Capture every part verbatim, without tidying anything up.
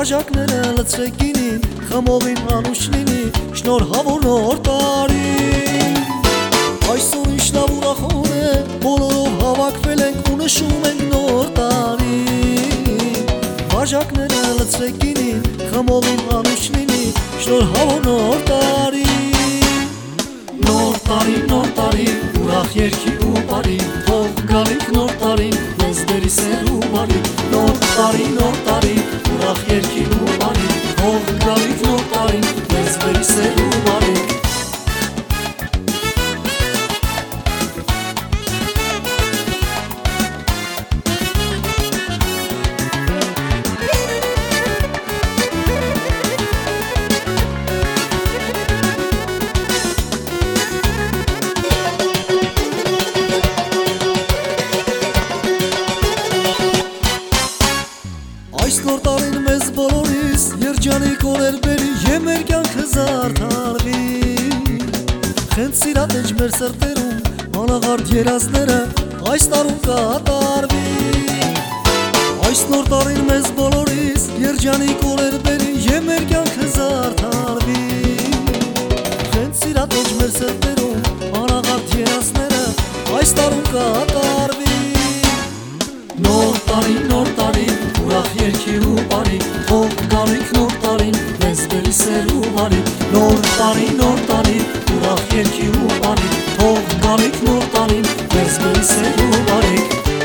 բաժակները լցրեք գինին, խմողին անուշնինի, շնորհավոր նոր տարին։ Այսօր ինչ լավ ուրախոտ է, բոլորով հավաքվել ենք ու նշում ենք նոր տարին։ Բաժակները լցրեք գինին, խմողին անուշնինի, շնորհավոր նոր տարին։ Նոր տարի, նոր տարի, ուրախ երգի ու բարի, թող գալիք նոր տարին, մեզ բերի սեր ու բարի։ Նոր տարի, նոր տարի, ուրախ երգի ու բարի, թող գալիք նոր տարին, մեզ բերի սեր ու բարի։ Այս նոր տարին մեզ բոլորիս երջանիկ օրեր բերի և մեր կյանքը զարդարվի։ Խենթ սիրատեջ մեր սրտերում անաղարտ երազները այս տարում կատարվի։ Այս նոր տարին մեզ բոլորիս երջանիկ օրեր բերի և մեր կյանքը զարդարվի։ Խենթ սիրատեջ մեր սրտերում անաղարտ երազները այս տարում կատարվի։ Նոր տարի, նոր տարի, ուրախ երգի ու բարի, թող գալիք նոր տարին, մեզ բերի սեր ու բարի։ Նոր տարի, նոր տարի, ուրախ երգի ու բարի, թող գալիք նոր տարին, մեզ բերի սեր ու բարի։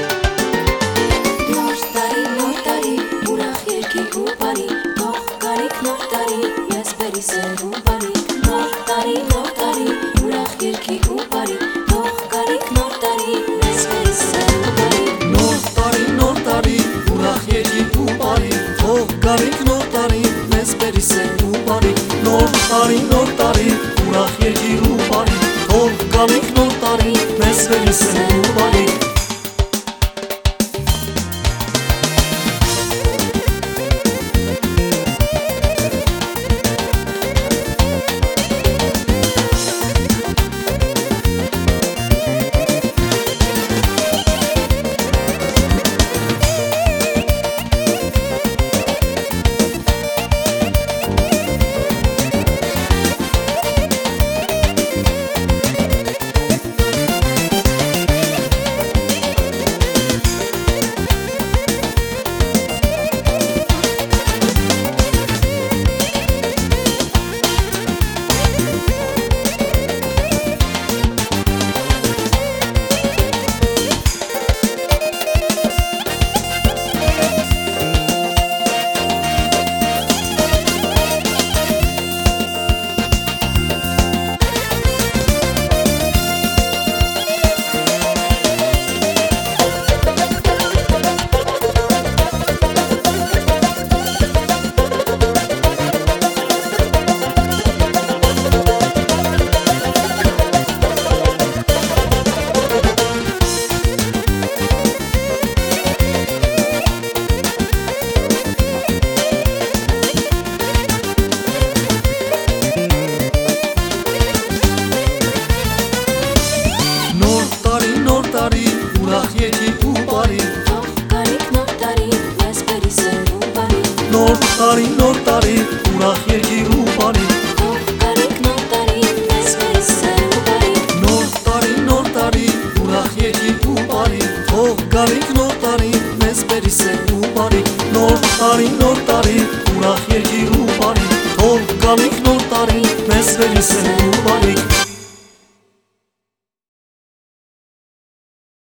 Նոր տարի, նոր տարի, ուրախ երգի ու բարի, թող գալիք նոր տարի, մեզ բերի սեր ու բարի։ Նոր տարի, նոր տարի, ուրախ երգի ու բարի, թող գալիք նոր տարի, մեզ բերի սեր ու բարի։ Նոր տարի, նոր տարի, ուրախ երգի ու բարի, թող գալիք նոր տարի, մեզ բերի սեր ու բարի։ Նոր տարի, նոր տարի, ուրախ երգի ու բարի, թող գալիք նոր տարի, մեզ բերի սեր ու բարի։ Ուրախ երգի ու բարի, թող գալիք նոր տարի, մեզ բերի սեր ու բարի։ նոր տարի, նոր տարի, ուրախ երգի ու բարի, Թող գալիք նոր տարի, մեզ բերի սեր ու բարի։ նոր տարի, նոր տարի, ուրախ երգի ու բարի, թող գալիք նոր տարի, մեզ բերի սեր ու բարի։ Նոր տարի, նոր տարի, ուրախ երգի ու բարի, թող գալիք նոր տարի, մեզ բերի սեր ու բարի։